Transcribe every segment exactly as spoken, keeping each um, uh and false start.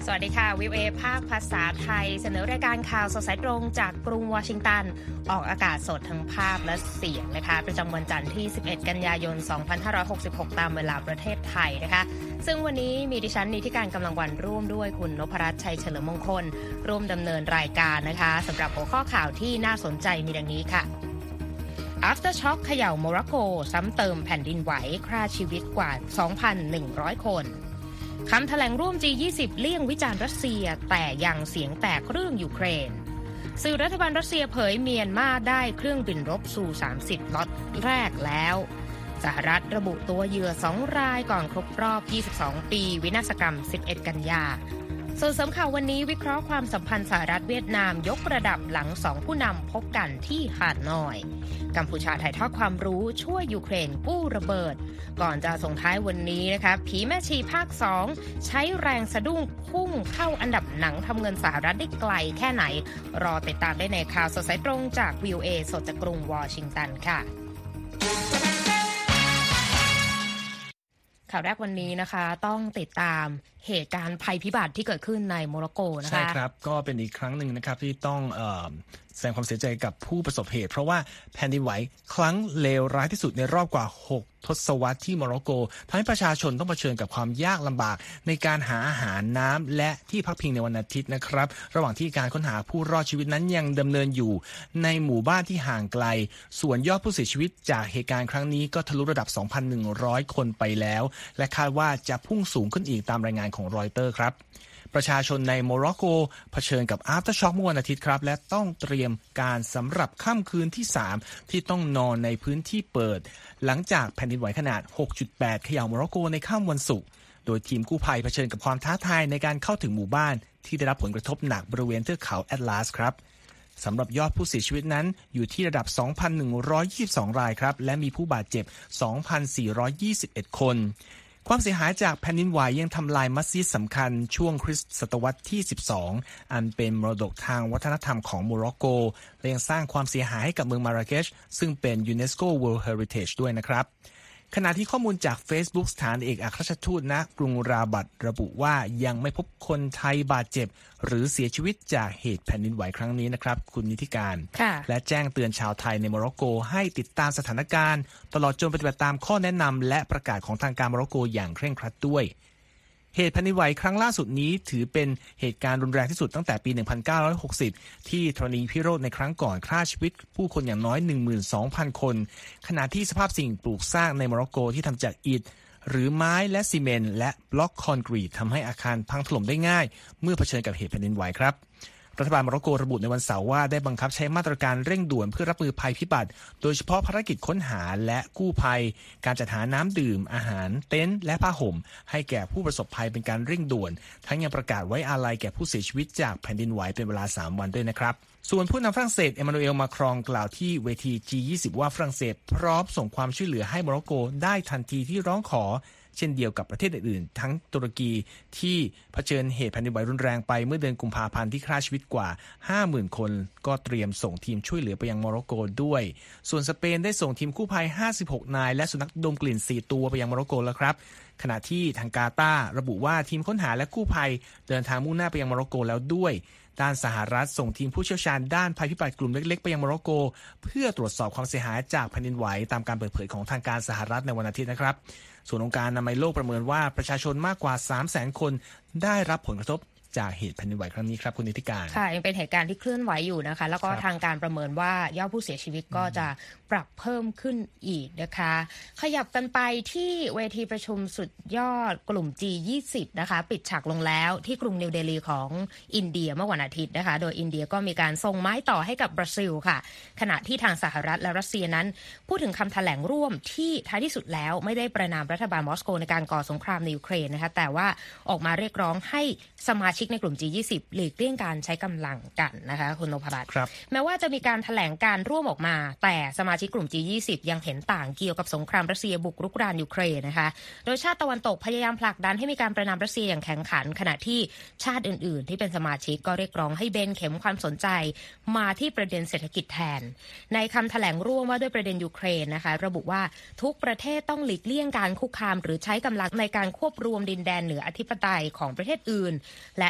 สวัสดีค่ะวิวเอภาคภาษาไทยเสนอรายการข่าวสดสายตรงจากกรุงวอชิงตันออกอากาศสดทั้งภาพและเสียงนะคะประจำวันจันทร์ที่สิบเอ็ดกันยายนสองพันห้าร้อยหกสิบหกตามเวลาประเทศไทยนะคะซึ่งวันนี้มีดิฉันนิติการกำลังวันร่วมด้วยคุณนพรัตน์ชัยเฉลิมมงคลร่วมดำเนินรายการนะคะสำหรับหัวข้อข่าวที่น่าสนใจมีดังนี้ค่ะ Aftershock เขย่าโมร็อกโกซ้ำเติมแผ่นดินไหวฆ่าชีวิตกว่า สองพันหนึ่งร้อย คนคำแถลงร่วม จี ยี่สิบ เลี่ยงวิจารณ์รัสเซียแต่ยังเสียงแตกเรื่องยูเครนสื่อรัฐบาลรัสเซียเผยเมียนมาได้เครื่องบินรบซูสามสิบล็อตแรกแล้วสหรัฐระบุตัวเหยื่อสองรายก่อนครบรอบยี่สิบสองปีวินาศกรรมสิบเอ็ดกันยาส่วนสำคัญวันนี้วิเคราะห์ความสัมพันธ์สหรัฐเวียดนามยกระดับหลังสองผู้นำพบกันที่ฮานอยกัมพูชาถ่ายทอดความรู้ช่วยยูเครนกู้ระเบิดก่อนจะส่งท้ายวันนี้นะคะผีแม่ชีภาคสองใช้แรงสะดุ้งพุ่งเข้าอันดับหนังทำเงินสหรัฐได้ไกลแค่ไหนรอติดตามได้ในข่าวสดสายตรงจาก วี โอ เอ สดจากกรุงวอชิงตันค่ะข่าวแรกวันนี้นะคะต้องติดตามเหตุการณ์ภัยพิบัติที่เกิดขึ้นในโมร็อกโกนะคะใช่ครับก็เป็นอีกครั้งหนึ่งนะครับที่ต้องเอ่อแสดงความเสียใจกับผู้ประสบเหตุเพราะว่าแผ่นดินไหวครั้งเลวร้ายที่สุดในรอบกว่าหกทศวรรษที่โมร็อกโกทำให้ประชาชนต้องเผชิญกับความยากลำบากในการหาอาหารน้ำและที่พักพิงในวันอาทิตย์นะครับระหว่างที่การค้นหาผู้รอดชีวิตนั้นยังดำเนินอยู่ในหมู่บ้านที่ห่างไกลส่วนยอดผู้เสียชีวิตจากเหตุการณ์ครั้งนี้ก็ทะลุระดับ สองพันหนึ่งร้อย คนไปแล้วและคาดว่าจะพุ่งสูงขึ้นอีกตามรายงานของรอยเตอร์ครับประชาชนในโมร็อกโกเผชิญกับ Aftershock เมื่อวันอาทิตย์ครับและต้องเตรียมการสำหรับค่ำคืนที่สามที่ต้องนอนในพื้นที่เปิดหลังจากแผ่นดินไหวขนาด หกจุดแปด เขย่าโมร็อกโกในค่ำวันศุกร์โดยทีมกู้ภัยเผชิญกับความท้าทายในการเข้าถึงหมู่บ้านที่ได้รับผลกระทบหนักบริเวณเทือกเขาแอตลาสครับสำหรับยอดผู้เสียชีวิตนั้นอยู่ที่ระดับ สองพันหนึ่งร้อยยี่สิบสอง รายครับและมีผู้บาดเจ็บ สองพันสี่ร้อยยี่สิบเอ็ด คนความเสียหายจากแผ่นดินไหวยังทำลายมัสยิดสำคัญช่วงคริสตศตวรรษที่สิบสองอันเป็นมรดกทางวัฒนธรรมของโมร็อกโกและยังสร้างความเสียหายให้กับเมืองมาราเกชซึ่งเป็นยูเนสโก World Heritage ด้วยนะครับขณะที่ข้อมูลจาก Facebook สถานเอกอัครราชทูตณกรุงราบัตระบุว่ายังไม่พบคนไทยบาดเจ็บหรือเสียชีวิตจากเหตุแผ่นดินไหวครั้งนี้นะครับคุณนิติการและแจ้งเตือนชาวไทยในโมร็อกโกให้ติดตามสถานการณ์ตลอดจนปฏิบัติตามข้อแนะนำและประกาศของทางการโมร็อกโกอย่างเคร่งครัดด้วยเหตุแผ่นดินไหวครั้งล่าสุดนี้ถือเป็นเหตุการณ์รุนแรงที่สุดตั้งแต่ปี หนึ่งพันเก้าร้อยหกสิบ ที่ธรณีพิโรธในครั้งก่อนฆ่าชีวิตผู้คนอย่างน้อย หนึ่งหมื่นสองพัน คนขณะที่สภาพสิ่งปลูกสร้างในโมร็อกโกที่ทำจากอิฐหรือไม้และซีเมนต์และบล็อกคอนกรีตทำให้อาคารพังถล่มได้ง่ายเมื่อเผชิญกับเหตุแผ่นดินไหวครับรัฐบาลโมร็อกโกระบุในวันเสาร์ว่าได้บังคับใช้มาตรการเร่งด่วนเพื่อรับมือภัยพิบัติโดยเฉพาะภารกิจค้นหาและกู้ภัยการจัดหาน้ำดื่มอาหารเต็นท์และผ้าห่มให้แก่ผู้ประสบภัยเป็นการเร่งด่วนทั้งยังประกาศไว้อาลัยแก่ผู้เสียชีวิตจากแผ่นดินไหวเป็นเวลาสามวันด้วยนะครับส่วนผู้นำฝรั่งเศสเอมานูเอลมาครองกล่าวที่เวที จี ยี่สิบ ว่าฝรั่งเศสพร้อมส่งความช่วยเหลือให้โมร็อกโกได้ทันทีที่ร้องขอเช่นเดียวกับประเทศอื่นๆทั้งตุรกีที่เผชิญเหตุแผ่นดินไหวรุนแรงไปเมื่อเดือนกุมภาพันธ์ที่ฆ่าชีวิตกว่า ห้าหมื่น คนก็เตรียมส่งทีมช่วยเหลือไปยังโมร็อกโกด้วยส่วนสเปนได้ส่งทีมกู้ภัยห้าสิบหกนายและสุนัขดมกลิ่นสี่ตัวไปยังโมร็อกโกแล้วครับขณะที่ทางกาตาร์ระบุว่าทีมค้นหาและกู้ภัยเดินทางมุ่งหน้าไปยังโมร็อกโกแล้วด้วยด้านสหรัฐส่งทีมผู้เชี่ยวชาญด้านภัยพิบัติกลุ่มเล็กๆไปยังโมร็อกโกเพื่อตรวจสอบความเสียหายจากแผ่นดินไหวตามการเปิดเผยของทางการสหรัฐในวันอาทิตย์นะครับส่วนองค์การอนามัยโลกประเมินว่าประชาชนมากกว่า สามแสน คนได้รับผลกระทบจากเหตุแผ่นดินไหวครั้งนี้ครับคุณนิติการค่ะยังเป็นเหตุการณ์ที่เคลื่อนไหวอยู่นะคะแล้วก็ทางการประเมินว่ายอดผู้เสียชีวิตก็จะปรับเพิ่มขึ้นอีกนะคะขยับกันไปที่เวทีประชุมสุดยอดกลุ่ม จี ยี่สิบ นะคะปิดฉากลงแล้วที่กรุงนิวเดลีของอินเดียเมื่อวันอาทิตย์นะคะโดยอินเดียก็มีการส่งไม้ต่อให้กับบราซิลค่ะขณะที่ทางสหรัฐและรัสเซียนั้นพูดถึงคำแถลงร่วมที่ท้ายที่สุดแล้วไม่ได้ประณามรัฐบาลมอสโกในการก่อสงครามในยูเครนนะคะแต่ว่าออกมาเรียกร้องให้สมาชิกในกลุ่ม จี ยี่สิบ หลีกเลี่ยงการใช้กำลังกันนะคะคุณนพรัตน์แม้ว่าจะมีการแถลงการร่วมออกมาแต่สมาชิกกลุ่ม จี ยี่สิบ ยังเห็นต่างเกี่ยวกับสงครามรัสเซียบุกรุกรานยูเครนนะคะโดยชาติตะวันตกพยายามผลักดันให้มีการประณามรัสเซียอย่างแข็งขันขณะที่ชาติอื่นๆที่เป็นสมาชิกก็เรียกร้องให้เบนเข็มความสนใจมาที่ประเด็นเศรษฐกิจแทนในคำแถลงร่วมว่าด้วยประเด็นยูเครนนะคะระบุว่าทุกประเทศต้องหลีกเลี่ยงการคุกคามหรือใช้กำลังในการควบรวมดินแดนเหนืออธิปไตยของประเทศอื่นและ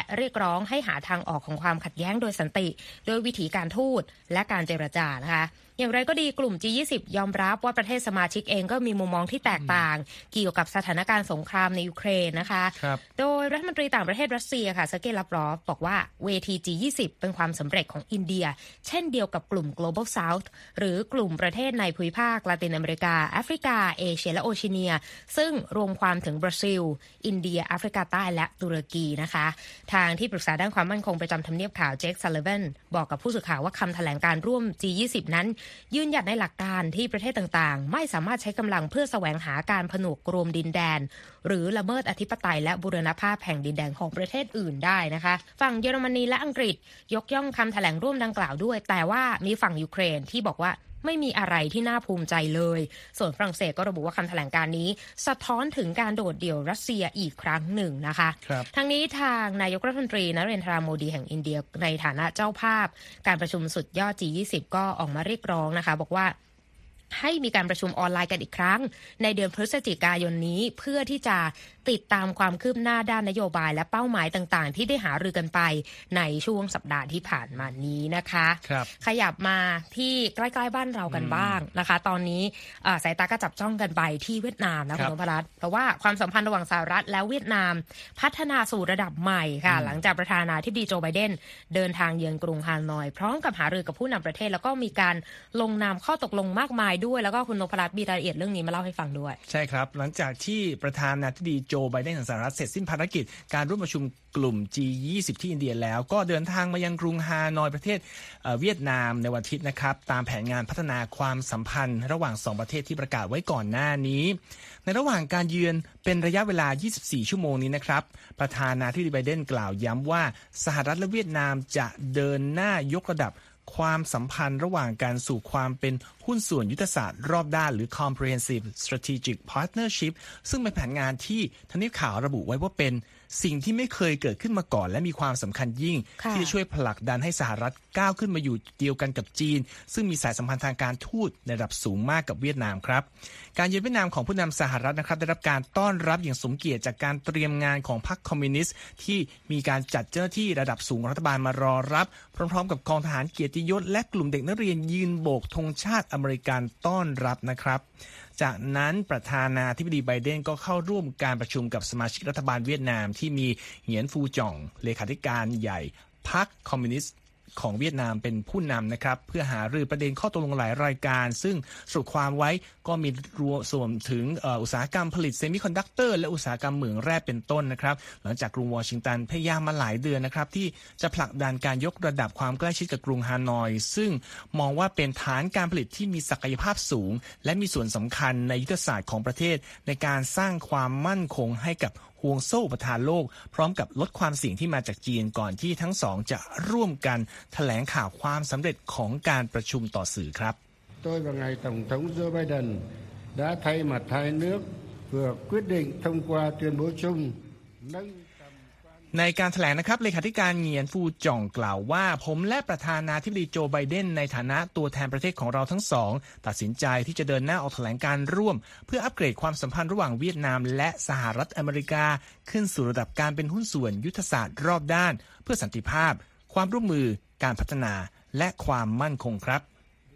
เรียกร้องให้หาทางออกของความขัดแย้งโดยสันติโดยวิธีการทูตและการเจรจานะคะอย่างไรก็ดีกลุ่ม จี ยี่สิบ ยอมรับว่าประเทศสมาชิกเองก็มีมุมมองที่แตกต่างเกี่ยวกับสถานการณ์สงครามในยูเครนนะคะโดยรัฐมนตรีต่างประเทศรัสเซียค่ะเซอร์เกย์ ลาฟรอฟบอกว่าเวที จี ยี่สิบ เป็นความสำเร็จของอินเดียเช่นเดียวกับกลุ่ม Global South หรือกลุ่มประเทศในภูมิภาคลาตินอเมริกาแอฟริกาเอเชียและโอเชียเนียซึ่งรวมความถึงบราซิลอินเดียแอฟริกาใต้และตุรกีนะคะทางที่ปรึกษาด้านความมั่นคงประจำทำเนียบข่าวเจค ซัลลิแวนบอกกับผู้สื่อข่าวว่าคำแถลงการร่วม จี ยี่สิบ นั้นยืนหยัดในหลักการที่ประเทศต่างๆไม่สามารถใช้กำลังเพื่อแสวงหาการผนวกรวมดินแดนหรือละเมิดอธิปไตยและบูรณภาพแห่งดินแดนของประเทศอื่นได้นะคะฝั่งเยอรมนีและอังกฤษยกย่องคำแถลงร่วมดังกล่าวด้วยแต่ว่ามีฝั่งยูเครนที่บอกว่าไม่มีอะไรที่น่าภูมิใจเลยส่วนฝรั่งเศสก็ระบุว่าคำแถลงการนี้สะท้อนถึงการโดดเดี่ยวรัสเซียอีกครั้งหนึ่งนะคะทั้งนี้ทางนายกรัฐมนตรีนเรนทราโมดีแห่งอินเดียในฐานะเจ้าภาพการประชุมสุดยอด จี ยี่สิบ ก็ออกมาเรียกร้องนะคะบอกว่าให้มีการประชุมออนไลน์กันอีกครั้งในเดือนพฤศจิกายนนี้เพื่อที่จะติดตามความคืบหน้าด้านนโยบายและเป้าหมายต่างๆที่ได้หารือกันไปในช่วงสัปดาห์ที่ผ่านมานี้นะคะขยับมาที่ใกล้ๆบ้านเรากันบ้างนะคะตอนนี้สายตาก็จับจ้องกันไปที่เวียดนามนะคุณนพรัตน์เพราะว่าความสัมพันธ์ระหว่างสหรัฐและเวียดนามพัฒนาสู่ระดับใหม่ค่ะหลังจากประธานาธิบดีโจไบเดนเดินทางเยือนกรุงฮานอยพร้อมกับหารือกับผู้นำประเทศแล้วก็มีการลงนามข้อตกลงมากมายด้วยแล้วก็คุณนพรัตน์มีรายละเอียดเรื่องนี้มาเล่าให้ฟังด้วยใช่ครับหลังจากที่ประธานาธิบดีโจไบเดนของสหรัฐเสร็จสิ้นภารกิจการร่วมประชุมกลุ่ม จี ยี่สิบ ที่อินเดียแล้วก็เดินทางมายังกรุงฮานอยประเทศเวียดนามในวันอาทิตย์นะครับตามแผนงานพัฒนาความสัมพันธ์ระหว่างสองประเทศที่ประกาศไว้ก่อนหน้านี้ในระหว่างการเยือนเป็นระยะเวลายี่สิบสี่ชั่วโมงนี้นะครับประธานาธิบดีไบเดนกล่าวย้ำว่าสหรัฐและเวียดนามจะเดินหน้ายกระดับความสัมพันธ์ระหว่างการสู่ความเป็นหุ้นส่วนยุทธศาสตร์รอบด้านหรือ Comprehensive Strategic Partnership ซึ่งเป็นแผนงานที่ทำเนียบข่าวระบุไว้ว่าเป็นสิ่งที่ไม่เคยเกิดขึ้นมาก่อนและมีความสำคัญยิ่งที่จะช่วยผลักดันให้สหรัฐก้าวขึ้นมาอยู่เดียวกันกับจีนซึ่งมีสายสัมพันธ์ทางการทูตในระดับสูงมากกับเวียดนามครับการเยือนเวียดนามของผู้นำสหรัฐนะครับได้รับการต้อนรับอย่างสมเกียรติจากการเตรียมงานของพรรคคอมมิวนิสต์ที่มีการจัดเจ้าหน้าที่ระดับสูงรัฐบาลมารอรับพร้อมๆกับกองทหารเกียรติยศและกลุ่มเด็กนักเรียนยืนโบกธงชาติอเมริกันต้อนรับนะครับจากนั้นประธานาธิบดีไบเดนก็เข้าร่วมการประชุมกับสมาชิกรัฐบาลเวียดนามที่มีเหงียนฟูจ่องเลขาธิการใหญ่พรรคคอมมิวนิสต์ของเวียดนามเป็นผู้นำนะครับเพื่อหารือประเด็นข้อตกลงหลายรายการซึ่งสรุปความไว้ก็มีรวมส่วนถึงอุตสาหกรรมผลิตเซมิคอนดักเตอร์และอุตสาหกรรมเหมืองแร่เป็นต้นนะครับหลังจากกรุงวอชิงตันพยายามมาหลายเดือนนะครับที่จะผลักดันการยกระดับความใกล้ชิดกับกรุงฮานอยซึ่งมองว่าเป็นฐานการผลิตที่มีศักยภาพสูงและมีส่วนสำคัญในยุทธศาสตร์ของประเทศในการสร้างความมั่นคงให้กับห่วงโซ่อุปทานโลกพร้อมกับลดความเสี่ยงที่มาจากจีนก่อนที่ทั้งสองจะร่วมกันแถลงข่าวความสำเร็จของการประชุมต่อสื่อครับ Tôi và ngài Tổng thống Joe Biden đã thay mặt hai nước vừa quyết định thông qua tuyên bố chung nâng ในการแถลงนะครับเลขาธิการเหงียนฟูจ่องกล่าวว่าผมและประธานาธิบดีโจไบเดนในฐานะตัวแทนประเทศของเราทั้งสองตัดสินใจที่จะเดินหน้าออกแถลงการร่วมเพื่ออัปเกรดความสัมพันธ์ระหว่างเวียดนามและสหรัฐอเมริกาขึ้นสู่ระดับการเป็นหุ้นส่วนยุทธศาสตร์รอบด้านเพื่อสันติภาพความร่วมมือการพัฒนาและความมั่นคงครับ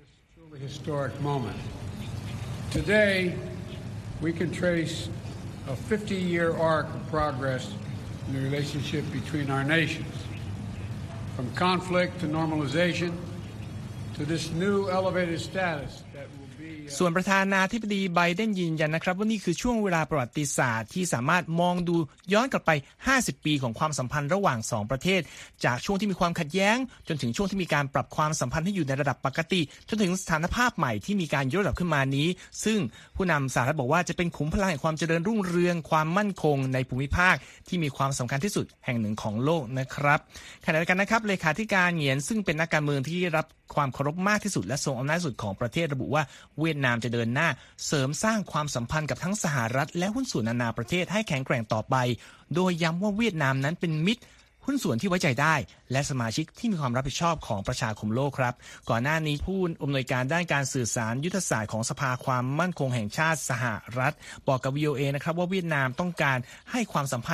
Today we can trace a fifty-year arc of progress in the relationship between our nations, from conflict to normalization to this new elevated status that will be ส่วนประธานาธิบดีไบเดนยืนยันนะครับว่านี่คือช่วงเวลาประวัติศาสตร์ที่สามารถมองดูย้อนกลับไปห้าสิบปีของความสัมพันธ์ระหว่างสองประเทศจากช่วงที่มีความขัดแย้งจนถึงช่วงที่มีการปรับความสัมพันธ์ให้อยู่ในระดับปกติจนถึงสถานภาพใหม่ที่มีการยกระดับขึ้นมานี้ซึ่งผู้นำสหรัฐบอกว่าจะเป็นขุมพลังแห่งความเจริญรุ่งเรืองความมั่นคงในภูมิภาคที่มีความสำคัญที่สุดแห่งหนึ่งของโลกนะครับขณะเดียวกันนะครับเลขาธิการเหงียนซึ่งเป็นนักการเมืองที่รับความเคารพมากที่สุดและทรงอำนาจสุดของประเทศระบุว่าเวียดนามจะเดินหน้าเสริมสร้างความสัมพันธ์กับทั้งสหรัฐและหุ้นส่วนนานาประเทศให้แข็งแกร่งต่อไปโดยย้ำว่าเวียดนามนั้นเป็นมิตรหุ้นส่วนที่ไว้ใจได้และสมาชิกที่มีความรับผิดชอบของประชาคมโลกครับก่อนหน้านี้ผู้อำนวยการด้านการสื่อสารยุทธศาสตร์ของสภาความมั่นคงแห่งชาติสหรัฐบอกกับ วี โอ เอ นะครับว่าเวียดนามต้องการให้ความสัมพันธ์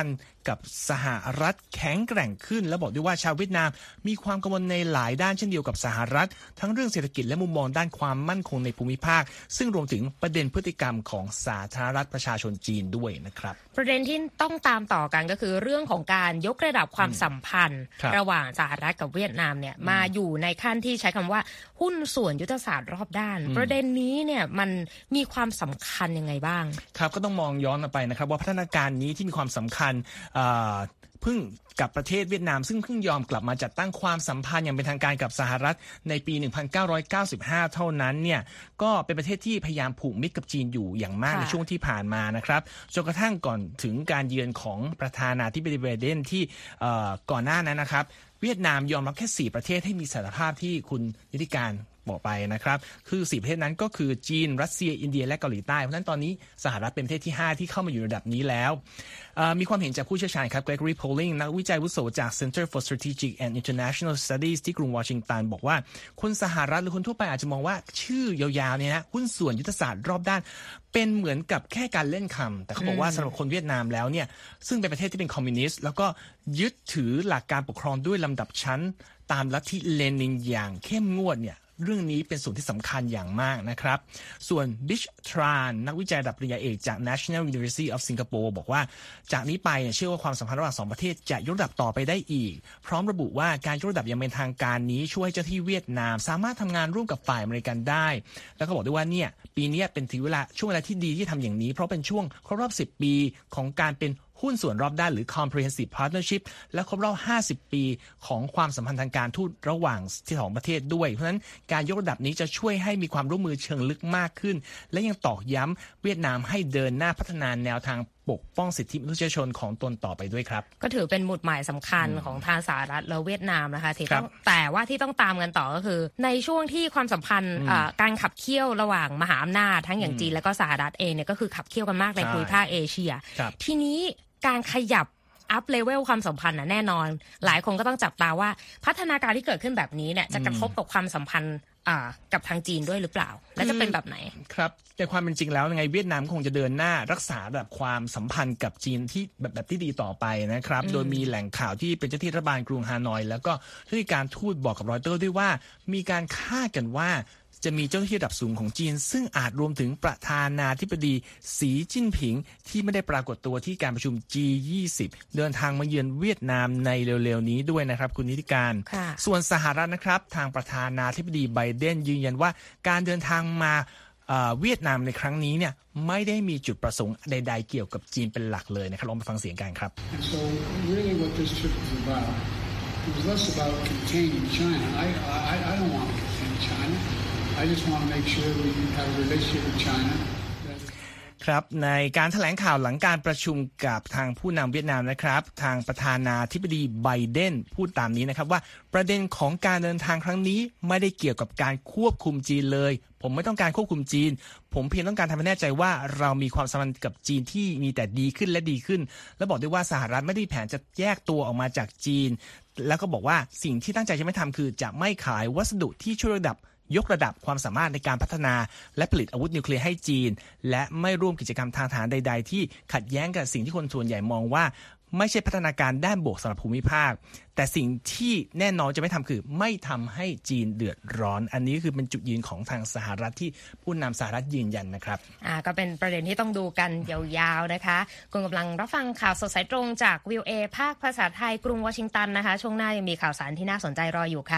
กับสหรัฐแข็งแกร่งขึ้นและบอกด้วยว่าชาวเวียดนามมีความกังวลในหลายด้านเช่นเดียวกับสหรัฐทั้งเรื่องเศรษฐกิจและมุมมองด้านความมั่นคงในภูมิภาคซึ่งรวมถึงประเด็นพฤติกรรมของสาธารณรัฐประชาชนจีนด้วยนะครับประเด็นที่ต้องตามต่อกันก็คือเรื่องของการยกระดับความสัมพันธ์ระหว่างสหรัฐกับเวียดนามเนี่ยมาอยู่ในขั้นที่ใช้คำว่าหุ้นส่วนยุทธศาสตร์รอบด้านประเด็นนี้เนี่ยมันมีความสำคัญยังไงบ้างครับก็ต้องมองย้อนไปนะครับว่าพัฒนาการนี้ที่มีความสำคัญเพิ่งกับประเทศเวียดนามซึ่งเพิ่งยอมกลับมาจัดตั้งความสัมพันธ์อย่างเป็นทางการกับสหรัฐในปีหนึ่งพันเก้าร้อยเก้าสิบห้าเท่านั้นเนี่ยก็เป็นประเทศที่พยายามผูกมิตรกับจีนอยู่อย่างมากในช่วงที่ผ่านมานะครับจนกระทั่งก่อนถึงการเยือนของประธานาธิบดีไบเดนที่ก่อนหน้านั้นนะครับเวียดนามยอมรับแค่สี่ประเทศให้มีศักยภาพที่คุณนิติการบอกไปนะครับคือสี่ประเทศนั้นก็คือจีนรัสเซียอินเดียและเกาหลีใต้เพราะฉะนั้นตอนนี้สหรัฐเป็นประเทศที่ห้าที่เข้ามาอยู่ระดับนี้แล้วมีความเห็นจากผู้เชี่ยวชาญครับ Gregory Poling นักวิจัยอาวุโสจาก Center for Strategic and International Studies ที่กรุงวอชิงตันบอกว่าคนสหรัฐหรือคนทั่วไปอาจจะมองว่าชื่อยาวๆเนี่ยนะหุ้นส่วนยุทธศาสตร์รอบด้านเป็นเหมือนกับแค่การเล่นคำแต่เขาบอกว่าสำหรับคนเวียดนามแล้วเนี่ยซึ่งเป็นประเทศที่เป็นคอมมิวนิสต์แล้วก็ยึดถือหลักการปกครองด้วยลำดับชั้นตามลัทธิเลนินอย่างเข้มงวดเนี่ยเรื่องนี้เป็นส่วนที่สำคัญอย่างมากนะครับส่วนบิชทรานนักวิจัยระดับปริญญาเอกจาก National University of Singapore บอกว่าจากนี้ไปเชื่อว่าความสัมพันธ์ระหว่างสองประเทศจะยกระดับต่อไปได้อีกพร้อมระบุว่าการยกระดับอย่างเป็นทางการนี้ช่วยเจ้าที่เวียดนามสามารถทำงานร่วมกับฝ่ายอเมริกันได้แล้วก็บอกด้วยว่าเนี่ยปีนี้เป็นถึงเวลาช่วงเวลาที่ดีที่ทำอย่างนี้เพราะเป็นช่วงครบรอบสิบปีของการเป็นหุ้นส่วนรอบด้านหรือ comprehensive partnership และครบรอบห้าสิบปีของความสัมพันธ์ทางการทูตระหว่างที่สองประเทศด้วยเพราะฉะนั้นการยกระดับนี้จะช่วยให้มีความร่วมมือเชิงลึกมากขึ้นและยังตอกย้ำเวียดนามให้เดินหน้าพัฒนาแนวทางปกป้องสิทธิมนุษยชนของตนต่อไปด้วยครับก็ถือเป็นหมุดหมายสำคัญของทางสหรัฐและเวียดนามนะคะที่ต้องแต่ว่าที่ต้องตามกันต่อก็คือในช่วงที่ความสัมพันธ์การขับเคี่ยวระหว่างมหาอำนาจทั้งอย่างจีนและก็สหรัฐเองเนี่ยก็คือขับเคี่ยวกันมากในภูมิภาคเอเชียทีนี้การขยับอัพเลเวลความสัมพันธ์น่ะแน่นอนหลายคนก็ต้องจับตาว่าพัฒนาการที่เกิดขึ้นแบบนี้เนี่ยจะกระทบกับความสัมพันธ์กับทางจีนด้วยหรือเปล่าและจะเป็นแบบไหนครับในความเป็นจริงแล้วยังไงเวียดนามคงจะเดินหน้ารักษาแบบความสัมพันธ์กับจีนที่แบบแบบที่ดีต่อไปนะครับโดยมีแหล่งข่าวที่เป็นเจ้าหน้าที่รัฐบาลกรุงฮานอยแล้วก็ที่การทูตบอกกับรอยเตอร์ด้วยว่ามีการคาดกันว่าจะมีเจ้าหน้าที่ระดับสูงของจีนซึ่งอาจรวมถึงประธานาธิบดีสีจิ้นผิงที่ไม่ได้ปรากฏตัวที่การประชุม จี ยี่สิบ เดินทางมาเยือนเวียดนามในเร็วๆนี้ด้วยนะครับคุณนิติการส่วนสหรัฐนะครับทางประธานาธิบดีไบเดนยืนยันว่าการเดินทางมาเวียดนามในครั้งนี้เนี่ยไม่ได้มีจุดประสงค์ใดๆเกี่ยวกับจีนเป็นหลักเลยนะครับลองไปฟังเสียงกันครับ So really what this trip was about it was less about containing China I I I don't want to contain China I just want to make sure we have a relationship with China ครับในการแถลงข่าวหลังการประชุมกับทางผู้นำเวียดนามนะครับทางประธานาธิบดีไบเดนพูดตามนี้นะครับว่าประเด็นของการเดินทางครั้งนี้ไม่ได้เกี่ยวกับการควบคุมจีนเลยผมไม่ต้องการควบคุมจีนผมเพียงต้องการทำให้แน่ใจว่าเรามีความสัมพันธ์กับจีนที่มีแต่ดีขึ้นและดีขึ้นและบอกด้วยว่าสหรัฐไม่ได้แผนจะแยกตัวออกมาจากจีนแล้วก็บอกว่าสิ่งที่ตั้งใจจะไม่ทำคือจะไม่ขายวัสดุที่ช่วยระดับยกระดับความสามารถในการพัฒนาและผลิตอาวุธนิวเคลียร์ให้จีนและไม่ร่วมกิจกรรมทางทหารใดๆที่ขัดแย้งกับสิ่งที่คนส่วนใหญ่มองว่าไม่ใช่พัฒนาการด้านบวกสำหรับภูมิภาคแต่สิ่งที่แน่นอนจะไม่ทำคือไม่ทำให้จีนเดือดร้อนอันนี้คือเป็นจุดยืนของทางสหรัฐที่ผู้นำสหรัฐยืนยันนะครับอ่าก็เป็นประเด็นที่ต้องดูกันยาวๆนะคะคุณกำลังรับฟังข่าวสดสายตรงจาก วี โอ เอ ภาคภาษาไทยกรุงวอชิงตันนะคะช่วงหน้ายังมีข่าวสารที่น่าสนใจรออยู่ค่ะ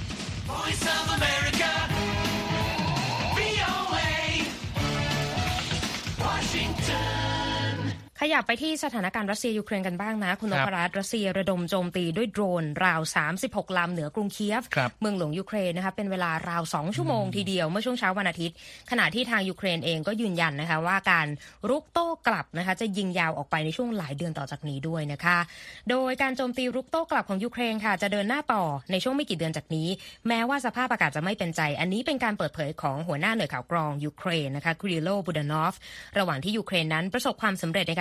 Voice of America วี โอ เอ Washington ขยับไปที่สถานการณ์รัสเซียยูเครนกันบ้างนะคุณนพรัตน์รัสเซียระดมโจมตีด้วยโดรนราวสามสิบหกลำเหนือกรุงเคียฟเมืองหลวงยูเครนนะคะเป็นเวลาราวสองชั่วโมงทีเดียวเมื่อช่วงเช้าวันอาทิตย์ขณะที่ทางยูเครนเองก็ยืนยันนะคะว่าการรุกโต้กลับนะคะจะยิงยาวออกไปในช่วงหลายเดือนต่อจากนี้ด้วยนะคะโดยการโจมตีรุกโต้กลับของยูเครนค่ะจะเดินหน้าต่อในช่วงไม่กี่เดือนจากนี้แม้ว่าสภาพอากาศจะไม่เป็นใจอันนี้เป็นการเปิดเผยของหัวหน้าหน่วยข่าวกรองยูเครนนะคะคริโล บูดานอฟระหว่างที่ยูเครนนั้นประสบความสำเร็จในการ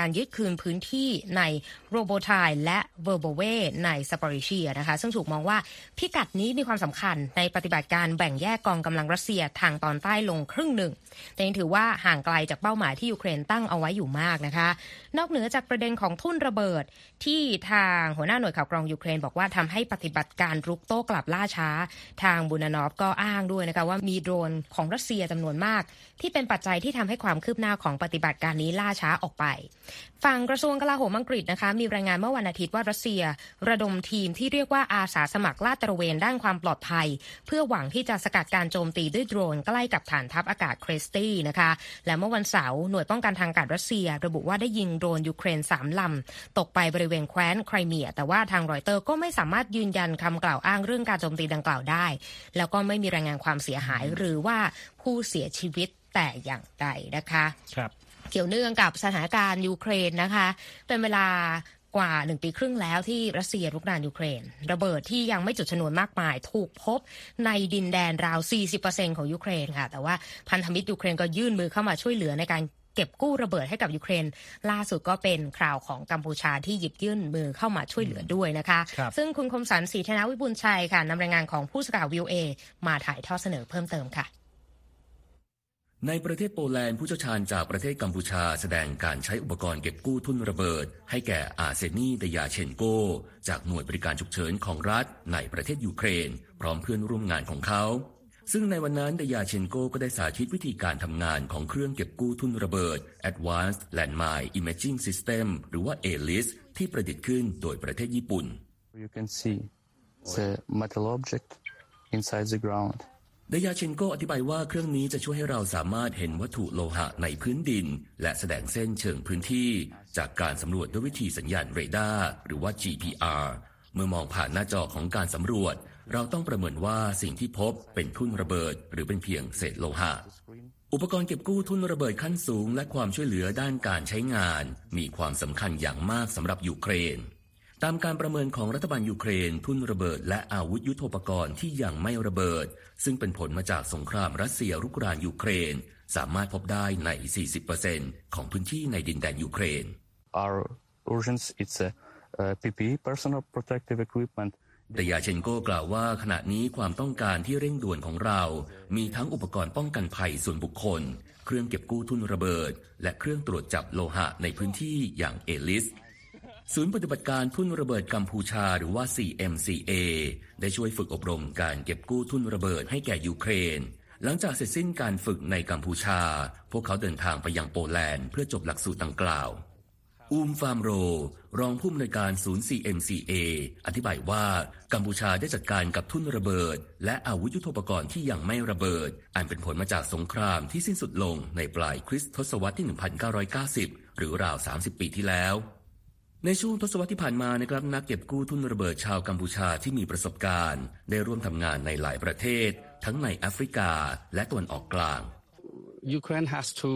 ยึดคืนพื้นที่ในโรโบไทและเวอร์โบเวในซาปอริเชียนะคะซึ่งถูกมองว่าพิกัดนี้มีความสำคัญในปฏิบัติการแบ่งแยกกองกำลังรัสเซียทางตอนใต้ลงครึ่งหนึ่งแต่ยังถือว่าห่างไกลจากเป้าหมายที่ยูเครนตั้งเอาไว้อยู่มากนะคะนอกเหนือจากประเด็นของทุ่นระเบิดที่ทางหัวหน้าหน่วยข่าวกรองยูเครนบอกว่าทำให้ปฏิบัติการรุกโต้กลับล่าช้าทางบูนานอฟก็อ้างด้วยนะคะว่ามีโดรนของรัสเซียจำนวนมากที่เป็นปัจจัยที่ทำให้ความคืบหน้าของปฏิบัติการนี้ล่าช้าออกไปฝั่งกระทรวงกลาโหมอังกฤษนะคะมีรายงานเมื่อวันอาทิตย์ว่ารัสเซียระดมทีมที่เรียกว่าอาสาสมัครลาดตระเวนด้านความปลอดภัยเพื่อหวังที่จะสกัดการโจมตีด้วยโดรนใกล้กับฐานทัพอากาศเครสตี้นะคะและเมื่อวันเสาร์หน่วยป้องกันทางอากาศรัสเซียระบุว่าได้ยิงโดรนยูเครนสามลำตกไปบริเวณแคว้นไครเมียแต่ว่าทางรอยเตอร์ก็ไม่สามารถยืนยันคำกล่าวอ้างเรื่องการโจมตีดังกล่าวได้แล้วก็ไม่มีรายงานความเสียหายหรือว่าผู้เสียชีวิตแต่อย่างใดนะคะครับเกี่ยวเนื่องกับสถานการณ์ยูเครนนะคะเป็นเวลากว่าหนึ่งปีครึ่งแล้วที่รัสเซียรุกรานยูเครนระเบิดที่ยังไม่จุดชนวนมากมายถูกพบในดินแดนราว สี่สิบเปอร์เซ็นต์ ของยูเครนค่ะแต่ว่าพันธมิตรยูเครนก็ยื่นมือเข้ามาช่วยเหลือในการเก็บกู้ระเบิดให้กับยูเครนล่าสุดก็เป็นคราวของกัมพูชาที่หยิบยื่นมือเข้ามาช่วยเหลือด้วยนะคะซึ่งคุณคมสันต์ ศรีธนวิบูลย์ชัยค่ะนำรายงานของผู้สื่อข่าว วี โอ เอ มาถ่ายทอดเสนอเพิ่มเติมค่ะในประเทศโปแลนด์ผู้เชี่ยวชาญจากประเทศกัมพูชาแสดงการใช้อุปกรณ์เก็บกู้ทุ่นระเบิดให้แก่อาเซนีเดยาเชนโกจากหน่วยบริการฉุกเฉินของรัฐในประเทศยูเครนพร้อมเพื่อนร่วมงานของเขาซึ่งในวันนั้นเดยาเชนโกก็ได้สาธิตวิธีการทำงานของเครื่องเก็บกู้ทุ่นระเบิด Advanced Landmine Imaging System หรือว่า เอ ลิส ที่ประดิษฐ์ขึ้นโดยประเทศญี่ปุ่น You can see the metal object inside the ground เดยาเชนโกอธิบายว่าเครื่องนี้จะช่วยให้เราสามารถเห็นวัตถุโลหะในพื้นดินและแสดงเส้นเชิงพื้นที่จากการสำรวจด้วยวิธีสัญญาณเรดาร์หรือว่า จี พี อาร์ เมื่อมองผ่านหน้าจอของการสำรวจเราต้องประเมินว่าสิ่งที่พบเป็นทุ่นระเบิดหรือเป็นเพียงเศษโลหะอุปกรณ์เก็บกู้ทุ่นระเบิดขั้นสูงและความช่วยเหลือด้านการใช้งานมีความสำคัญอย่างมากสำหรับยูเครนตามการประเมินของรัฐบาลยูเครนทุ่นระเบิดและอาวุธยุทโธปกรณ์ที่ยังไม่ระเบิดซึ่งเป็นผลมาจากสงครามรัสเซียรุกรานยูเครนสามารถพบได้ใน สี่สิบเปอร์เซ็นต์ ของพื้นที่ในดินแดนยูเครน Our urgence it's a uh, พี พี อี personal protective equipment เดยาเชนโกกล่าวว่าขณะนี้ความต้องการที่เร่งด่วนของเรามีทั้งอุปกรณ์ป้องกันภัยส่วนบุคคลเครื่องเก็บกู้ทุ่นระเบิดและเครื่องตรวจจับโลหะในพื้นที่อย่างเอลิสศูนย์ปฏิบัติการทุ่นระเบิดกัมพูชาหรือว่า ซี เอ็ม ซี เอ ได้ช่วยฝึกอบรมการเก็บกู้ทุ่นระเบิดให้แก่ยูเครนหลังจากเสร็จสิ้นการฝึกในกัมพูชาพวกเขาเดินทางไปยังโปแลนด์เพื่อจบหลักสูตรดังกล่าวอูมฟาร์มโรรองผู้อำนวยการศูนย์ ซี เอ็ม ซี เอ อธิบายว่ากัมพูชาได้จัดการกับทุ่นระเบิดและอาวุธยุทโธปกรณ์ที่ยังไม่ระเบิดอันเป็นผลมาจากสงครามที่สิ้นสุดลงในปลายคริสต์ทศวรรษที่ หนึ่งพันเก้าร้อยเก้าสิบ หรือราว สามสิบ ปีที่แล้วในช่วงทศวรรษที่ผ่านมานะครับนักเก็บกู้ทุ่นระเบิดชาวกัมพูชาที่มีประสบการณ์ได้ร่วมทำงานในหลายประเทศทั้งในแอฟริกาและตะวันออกกลาง Ukraine has to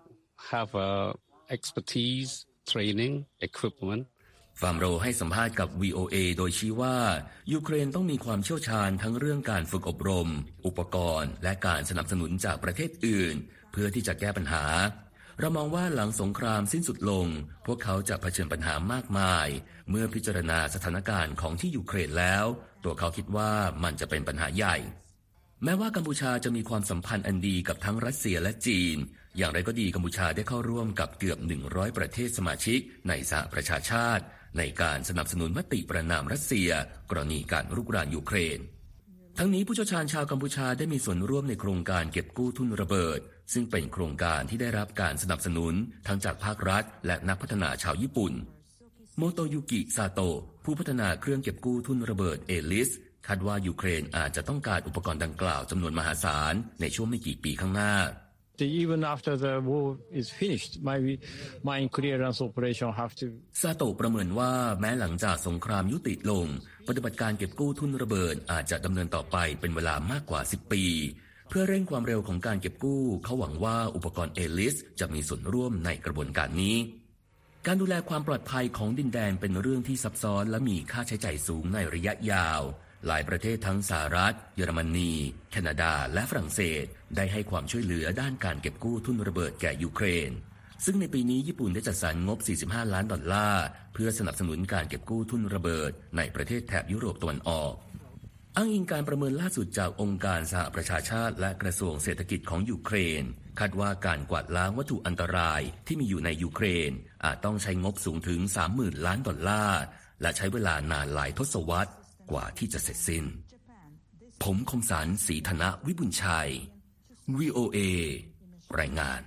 have a expertise, training, equipment. ฟาร์มโรให้สัมภาษณ์กับ วี โอ เอ โดยชี้ว่ายูเครนต้องมีความเชี่ยวชาญทั้งเรื่องการฝึกอบรมอุปกรณ์และการสนับสนุนจากประเทศอื่นเพื่อที่จะแก้ปัญหาเรามองว่าหลังสงครามสิ้นสุดลงพวกเขาจะเผชิญปัญหามากมายเมื่อพิจารณาสถานการณ์ของที่ยูเครนแล้วตัวเขาคิดว่ามันจะเป็นปัญหาใหญ่แม้ว่ากัมพูชาจะมีความสัมพันธ์อันดีกับทั้งรัสเซียและจีนอย่างไรก็ดีกัมพูชาได้เข้าร่วมกับเกือบหนึ่งร้อยประเทศสมาชิกในสหประชาชาติในการสนับสนุนมติประณามรัสเซียกรณีการรุกรานยูเครนทั้งนี้ผู้เชี่ยวชาญชาวกัมพูชาได้มีส่วนร่วมในโครงการเก็บกู้ทุ่นระเบิดซึ่งเป็นโครงการที่ได้รับการสนับสนุนทั้งจากภาครัฐและนักพัฒนาชาวญี่ปุ่นโมโตยุกิซาโตะผู้พัฒนาเครื่องเก็บกู้ทุ่นระเบิดเอลิสคาดว่ายูเครนอาจจะต้องการอุปกรณ์ดังกล่าวจำนวนมหาศาลในช่วงไม่กี่ปีข้างหน้า Even after the war is finished, my mine clearance operation have to. ซาโตะประเมินว่าแม้หลังจากสงครามยุติลงปฏิบัติการเก็บกู้ทุ่นระเบิดอาจจะดำเนินต่อไปเป็นเวลามากกว่าสิบปีเพื่อเร่งความเร็วของการเก็บกู้เขาหวังว่าอุปกรณ์เอลิสจะมีส่วนร่วมในกระบวนการนี้การดูแลความปลอดภัยของดินแดนเป็นเรื่องที่ซับซ้อนและมีค่าใช้จ่ายสูงในระยะยาวหลายประเทศทั้งสหรัฐเยอรมนีแคนาดาและฝรั่งเศสได้ให้ความช่วยเหลือด้านการเก็บกู้ทุ่นระเบิดแก่ยูเครนซึ่งในปีนี้ญี่ปุ่นได้จัดสรรงบสี่สิบห้าล้านดอลลาร์เพื่อสนับสนุนการเก็บกู้ทุนระเบิดในประเทศแถบยุโรปตะวันออกอ้างอิงการประเมินล่าสุดจากองค์การสหประชาชาติและกระทรวงเศรษฐกิจของยูเครนคาดว่าการกวาดล้างวัตถุอันตรายที่มีอยู่ในยูเครนอาจต้องใช้งบสูงถึง สามหมื่น ล้านดอลลาร์และใช้เวลานานหลายทศวรรษกว่าที่จะเสร็จสิ้นผมคมสันต์ ศรีธนวิบุญชัย วี โอ เอ รายงาน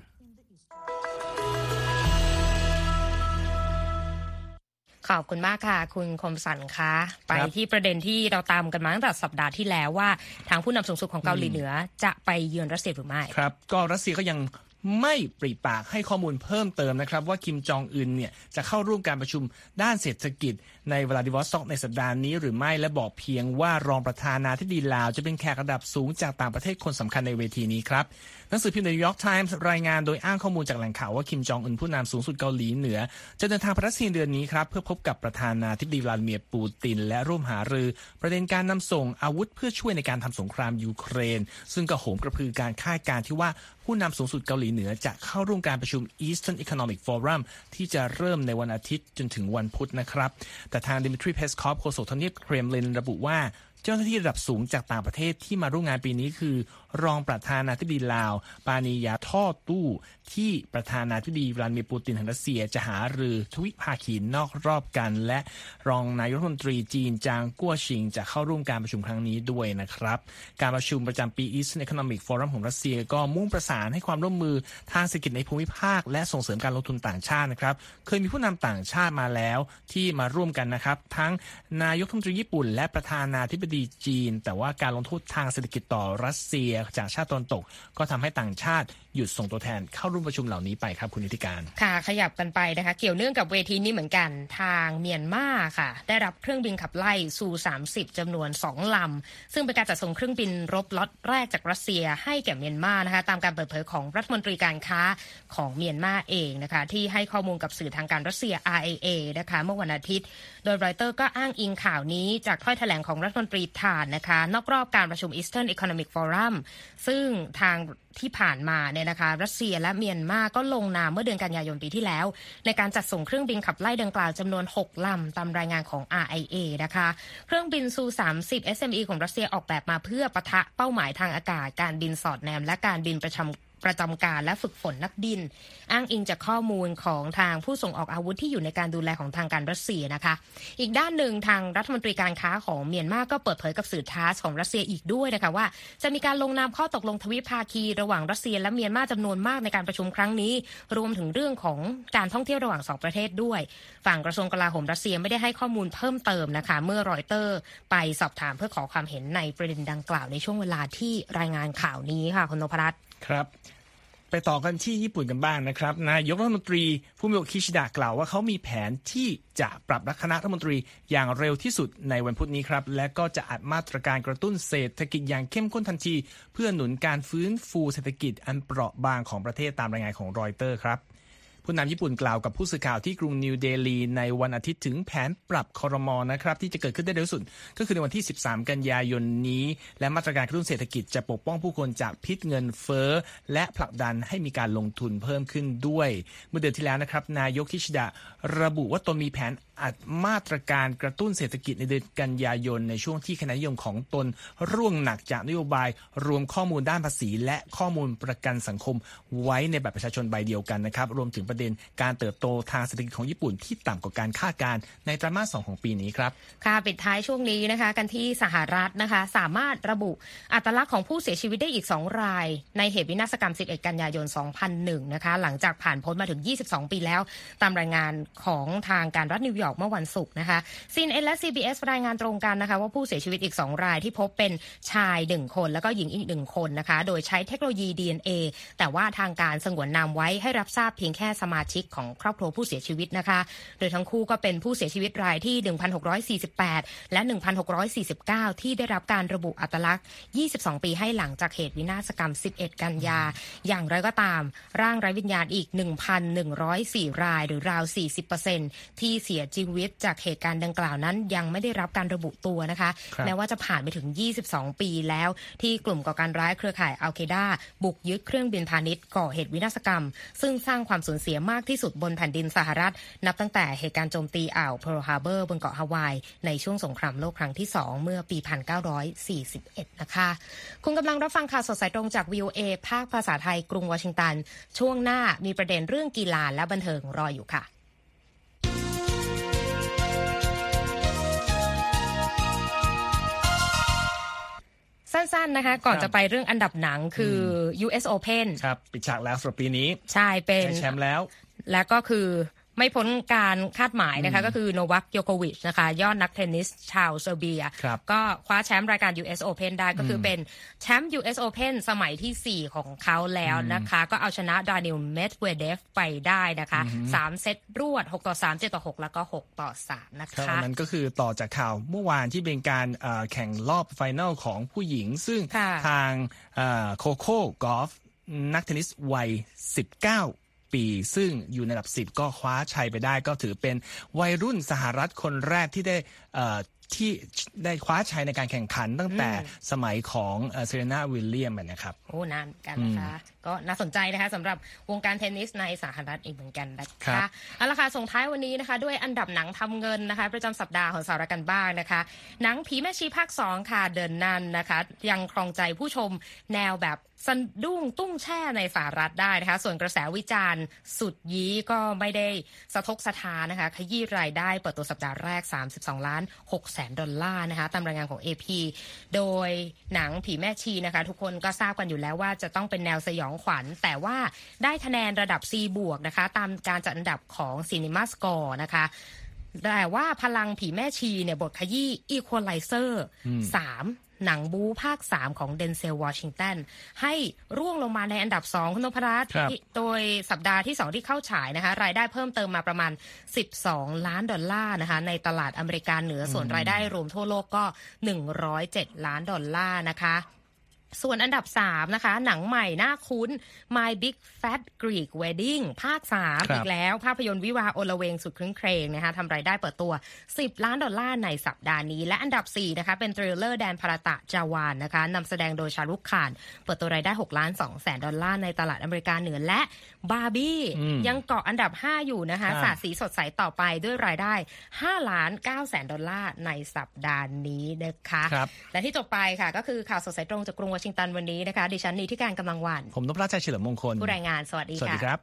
ขอบคุณมากค่ะคุณคมสันต์คะไปที่ประเด็นที่เราตามกันมาตั้งแต่สัปดาห์ที่แล้วว่าทางผู้นำสูงสุดของเกาหลีเหนือจะไปเยือนรัสเซียหรือไม่ครับก็รัสเซียก็ยังไม่ปริปากให้ข้อมูลเพิ่มเติมนะครับว่าคิมจองอึนเนี่ยจะเข้าร่วมการประชุมด้านเศรษฐกิจในวลาดิวอสต็อกในสัปดาห์นี้หรือไม่และบอกเพียงว่ารองประธานาธิบดีลาวจะเป็นแขกระดับสูงจากต่างประเทศคนสำคัญในเวทีนี้ครับหนังสือพิมพ์ The New York Times รายงานโดยอ้างข้อมูลจากแหล่งข่าวว่าคิมจองอึนผู้นำสูงสุดเกาหลีเหนือจะเดินทางไปรัสเซียเดือนนี้ครับเพื่อพบกับประธานาธิบดีวลาดิเมียร์ปูตินและร่วมหารือประเด็นการนำส่งอาวุธเพื่อช่วยในการทำสงครามยูเครนซึ่งก็โหมกระพือการคาดการณ์ที่ว่าผู้นำสูงสุดเกาหลีเหนือจะเข้าร่วมการประชุม Eastern Economic Forum ที่จะเริ่มในวันอาทิตย์จนถึงวันพุธนะครับแต่ทางดิมิทรี เพสคอฟโฆษกทำเนียบเครมลินระบุว่าเจ้าหน้าที่ระดับสูงจากต่างประเทศที่มาร่วมงานปีนี้คือรองประธานาธิบดีลาวปานิยาท่อตู้ที่ประธานาธิบดีวลาดิเมียร์ปูตินแห่งรัสเซียจะหารือทวิภาคีนอกรอบกันและรองนายกรัฐมนตรีจีนจางกั่วชิงจะเข้าร่วมการประชุมครั้งนี้ด้วยนะครับการประชุมประจำปี Eastern Economic Forum ของรัสเซียก็มุ่งประสานให้ความร่วมมือทางเศรษฐกิจในภูมิภาคและส่งเสริมการลงทุนต่างชาตินะครับเคยมีผู้นำต่างชาติมาแล้วที่มาร่วมกันนะครับทั้งนายกรัฐมนตรีญี่ปุ่นและประธานาธิบดีจีนแต่ว่าการลงโทษทางเศรษฐกิจต่อรัสเซียจากชาติตะวันตกก็ทำให้ต่างชาติหยุดส่งตัวแทนเข้าร่วมประชุมเหล่านี้ไปครับคุณนิติการค่ะขยับกันไปนะคะเกี่ยวเนื่องกับเวทีนี้เหมือนกันทางเมียนมาค่ะได้รับเครื่องบินขับไล่ซูสามสิบจำนวนสองลำซึ่งเป็นการจัดส่งเครื่องบินรบล็อตแรกจากรัสเซียให้แก่เมียนมานะคะตามการเปิดเผยของรัฐมนตรีการค้าของเมียนมาเองนะคะที่ให้ข้อมูลกับสื่อทางการรัสเซีย อาร์ เอ เอ นะคะเมื่อวันอาทิตย์โดยรอยเตอร์ก็อ้างอิงข่าวนี้จากถ้อยแถลงของรัฐมนตรีถ่านนะคะนอกรอบการประชุม Eastern Economic Forum ซึ่งทางที่ผ่านมาเนี่ยนะคะรัสเซียและเมียนมาก็ลงนามเมื่อเดือนกันยายนปีที่แล้วในการจัดส่งเครื่องบินขับไล่ดังกล่าวจำนวนหกลำตามรายงานของ อาร์ ไอ เอ นะคะเครื่องบินซูสามสิบ เอส เอ็ม อี ของรัสเซียออกแบบมาเพื่อปะทะเป้าหมายทางอากาศการบินสอดแนมและการบินประจำประจำการและฝึกฝนนักบินอ้างอิงจากข้อมูลของทางผู้ส่งออกอาวุธที่อยู่ในการดูแลของทางการรัสเซียนะคะอีกด้านหนึ่งทางรัฐมนตรีการค้าของเมียนมาก็เปิดเผยกับสื่อทาสของรัสเซียอีกด้วยนะคะว่าจะมีการลงนามข้อตกลงทวิภาคีระหว่างรัสเซียและเมียนมาจำนวนมากในการประชุมครั้งนี้รวมถึงเรื่องของการท่องเที่ยวระหว่างสองประเทศด้วยฝั่งกระทรวงกลาโหมรัสเซียไม่ได้ให้ข้อมูลเพิ่มเติมนะคะเมื่อรอยเตอร์ไปสอบถามเพื่อขอความเห็นในประเด็นดังกล่าวในช่วงเวลาที่รายงานข่าวนี้ค่ะคุณนพรัตน์ครับไปต่อกันที่ญี่ปุ่นกันบ้างนะครับนายกรัฐมนตรีฟูมิโอกิชิดะกล่าวว่าเขามีแผนที่จะปรับคณะรัฐมนตรีอย่างเร็วที่สุดในวันพุธนี้ครับและก็จะอัดมาตรการกระตุ้นเศรษฐกิจอย่างเข้มข้นทันทีเพื่อหนุนการฟื้นฟูเศรษฐกิจอันเปราะบางของประเทศตามรายงานของรอยเตอร์ครับผู้นำญี่ปุ่นกล่าวกับผู้สื่อข่าวที่กรุงนิวเดลีในวันอาทิตย์ถึงแผนปรับครม.นะครับที่จะเกิดขึ้นได้เร็วสุดก็คือในวันที่สิบสามกันยายนนี้และมาตรการกระตุ้นเศรษฐกิจจะปกป้องผู้คนจากพิษเงินเฟ้อและผลักดันให้มีการลงทุนเพิ่มขึ้นด้วยเมื่อเดือนที่แล้วนะครับนายกคิชิดะระบุว่าตนมีแผนอัดมาตรการกระตุ้นเศรษฐกิจในเดือนกันยายนในช่วงที่คณะนิยมของตนร่วงหนักจากนโยบายรวมข้อมูลด้านภาษีและข้อมูลประกันสังคมไว้ในบัตรประชาชนใบเดียวกันนะครับรวมถึงประเด็นการเติบโตทางเศรษฐกิจของญี่ปุ่นที่ต่ำกว่าการคาดการณ์ในไตรมาสสองของปีนี้ครับค่ะปิดท้ายช่วงนี้นะคะกันที่สหรัฐนะคะสามารถระบุอัตลักษณ์ของผู้เสียชีวิตได้อีกสองรายในเหตุวินาศกรรมสิบเอ็ดกันยายนสองพันหนึ่งนะคะหลังจากผ่านพ้นมาถึงยี่สิบสองปีแล้วตามรายงานของทางการรัฐนิวยอร์กเมื่อวันศุกร์นะคะ ซี เอ็น เอ็น และ ซี บี เอส รายงานตรงกันนะคะว่าผู้เสียชีวิตอีกสองรายที่พบเป็นชายหนึ่งคนแล้วก็หญิงอีกหนึ่งคนนะคะโดยใช้เทคโนโลยี ดี เอ็น เอ แต่ว่าทางการสงวนนามไว้ให้รับทราบเพียงแค่สมาชิกของครอบครัวผู้เสียชีวิตนะคะโดยทั้งคู่ก็เป็นผู้เสียชีวิตรายที่ หนึ่งพันหกร้อยสี่สิบแปด และ หนึ่งพันหกร้อยสี่สิบเก้า ที่ได้รับการระบุอัตลักษณ์ยี่สิบสองปีให้หลังจากเหตุวินาศกรรมสิบเอ็ดกันยาอย่างไรก็ตามร่างไร้วิญญาณอีก หนึ่งพันหนึ่งร้อยสี่ รายหรือราว สี่สิบเปอร์เซ็นต์ ที่เสียจชีวิตจากเหตุการณ์ดังกล่าวนั้นยังไม่ได้รับการระบุตัวนะคะแม้ว่าจะผ่านไปถึงยี่สิบสองปีแล้วที่กลุ่มก่อการร้ายเครือข่ายอัลเคดาบุกยึดเครื่องบินพาณิชย์ก่อเหตุวินาศกรรมซึ่งสร้างความสูญเสียมากที่สุดบนแผ่นดินสหรัฐนับตั้งแต่เหตุการณ์โจมตีอ่าวเพิร์ลฮาร์เบอร์บนเกาะฮาวายในช่วงสงครามโลกครั้งที่สองเมื่อปีหนึ่งพันเก้าร้อยสี่สิบเอ็ดนะคะคุณกำลังรับฟังข่าวสดสายตรงจาก วี โอ เอ ภาคภาษาไทยกรุงวอชิงตันช่วงหน้ามีประเด็นเรื่องกีฬาและบันเทิงรออยู่ค่ะสั้นๆนะคะก่อนจะไปเรื่องอันดับหนังคือ ยู เอส Open ครับปิดฉากแล้วสำหรับปีนี้ใช่เป็นได้แชมป์แล้วและก็คือไม่พ้นการคาดหมายนะคะก็คือโนวัค โยโควิชนะคะยอดนักเทนนิสชาวเซอร์เบียก็คว้าแชมป์รายการ ยู เอส Open ได้ก็คือเป็นแชมป์ ยู เอส Open สมัยที่สี่ของเขาแล้วนะคะก็เอาชนะดานิล เมดเวเดฟไปได้นะคะสามเซตรวดหกต่อสาม เจ็ดต่อหกแล้วก็หกต่อสามนะคะนั้นก็คือต่อจากข่าวเมื่อวานที่เป็นการแข่งรอบไฟนอลของผู้หญิงซึ่งทางโคโค่กอล์ฟนักเทนนิสวัยสิบเก้าปีซึ่งอยู่ในอันดับสิบก็คว้าชัยไปได้ก็ถือเป็นวัยรุ่นสหรัฐคนแรกที่ได้ที่ได้คว้าชัยในการแข่งขันตั้งแต่สมัยของเซเรนาวิลเลียมนะครับโอ้นานกันนะคะก็น่าสนใจนะคะสำหรับวงการเทนนิสในสหรัฐอีกเหมือนกันนะคะเอาละค่ะส่งท้ายวันนี้นะคะด้วยอันดับหนังทำเงินนะคะประจำสัปดาห์ของสหรัฐกันบ้างนะคะหนังผีแม่ชีภาคสองค่ะเดินนันนะคะยังครองใจผู้ชมแนวแบบสะดุ้งตุ้งแช่ในสหรัฐได้นะคะส่วนกระแสวิจารณ์สุดยี้ก็ไม่ได้สะทกสะท้านนะคะขยี้รายได้เปิดตัวสัปดาห์แรกสามสิบสองล้านหกแสนดอลลาร์นะคะตามรายงานของ เอ พี โดยหนังผีแม่ชีนะคะทุกคนก็ทราบกันอยู่แล้วว่าจะต้องเป็นแนวสยองขวัญแต่ว่าได้คะแนนระดับ C บวกนะคะตามการจัดอันดับของ Cinema Score นะคะแต่ว่าพลังผีแม่ชีเนี่ยบทขยี้ Equalizer สามหนังบู๊ภาคสามของเดนเซลวอชิงตันให้ร่วงลงมาในอันดับสองคุณนพรัตน์โดยสัปดาห์ที่สองที่เข้าฉายนะคะรายได้เพิ่มเติมมาประมาณสิบสองล้านดอลลาร์นะคะในตลาดอเมริกาเหนือส่วนรายได้รวมทั่วโลกก็หนึ่งร้อยเจ็ดล้านดอลลาร์นะคะส่วนอันดับสามนะคะหนังใหม่น่าคุ้น My Big Fat Greek Wedding ภาคสามอีกแล้วภาพยนตร์วิวาห์โอละเวงสุดครึ้นเครงนะคะทำรายได้เปิดตัวสิบล้านดอลลาร์ในสัปดาห์นี้และอันดับสี่นะคะเป็นทริลเลอร์แดนพาราตะจาวานนะคะนำแสดงโดยชารุกข่านเปิดตัวรายได้หกล้านสองแสนดอลลาร์ในตลาดอเมริกาเหนือและบาร์บี้ยังเกาะอันดับห้าอยู่นะคะสาดสีสดใสต่อไปด้วยรายได้ห้าล้านเก้าแสนดอลลาร์ในสัปดาห์นี้นะคะและที่จบไปค่ะก็คือข่าวสดสายตรงจากกรุงวอชิงตันวันนี้นะคะดิฉันนีที่การกำลังวันผมนพรัตน์ชัยเฉลิมมงคลผู้รายงานสวัสดีค่ะสวัสดีครับ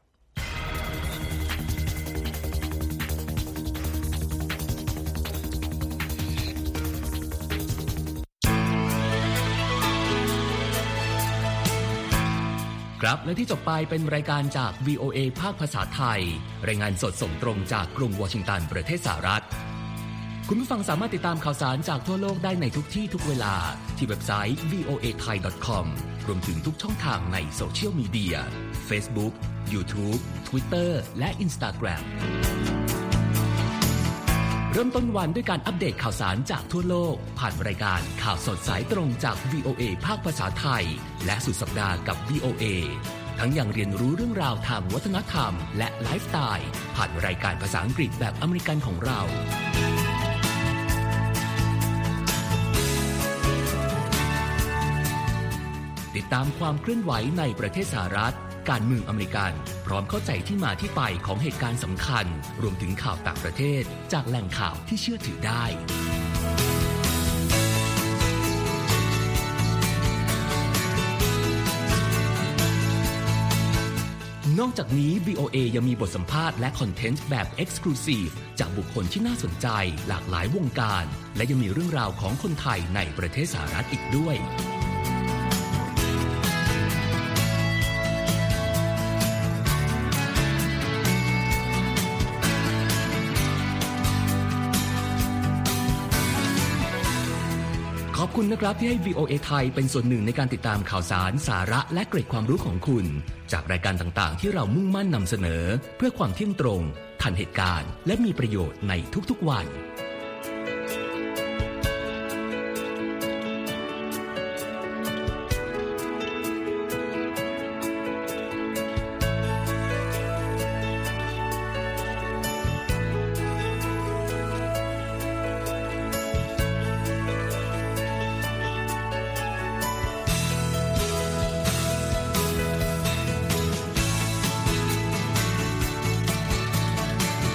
ครับและที่จบไปเป็นรายการจาก วี โอ เอ ภาคภาษาไทยรายงานสดส่งตรงจากกรุงวอชิงตันประเทศสหรัฐคุณผู้ฟังสามารถติดตามข่าวสารจากทั่วโลกได้ในทุกที่ทุกเวลาที่เว็บไซต์ วี โอ เอ ไทย ดอท คอม รวมถึงทุกช่องทางในโซเชียลมีเดีย Facebook YouTube Twitter และ Instagram เริ่มต้นวันด้วยการอัปเดตข่าวสารจากทั่วโลกผ่านรายการข่าวสดสายตรงจาก วี โอ เอ ภาคภาษาไทยและสุดสัปดาห์กับ วี โอ เอ ทั้งยังเรียนรู้เรื่องราวทางวัฒนธรรมและไลฟ์สไตล์ผ่านรายการภาษาอังกฤษแบบอเมริกันของเราติดตามความเคลื่อนไหวในประเทศสหรัฐการเมืองอเมริกันพร้อมเข้าใจที่มาที่ไปของเหตุการณ์สำคัญรวมถึงข่าวต่างประเทศจากแหล่งข่าวที่เชื่อถือได้นอกจากนี้ วี โอ เอ ยังมีบทสัมภาษณ์และคอนเทนต์แบบ Exclusive จากบุคคลที่น่าสนใจหลากหลายวงการและยังมีเรื่องราวของคนไทยในประเทศสหรัฐอีกด้วยขอบคุณนะครับที่ให้ วี โอ เอ ไทยเป็นส่วนหนึ่งในการติดตามข่าวสารสาระและเกร็ดความรู้ของคุณจากรายการต่างๆที่เรามุ่งมั่นนำเสนอเพื่อความเที่ยงตรงทันเหตุการณ์และมีประโยชน์ในทุกๆวัน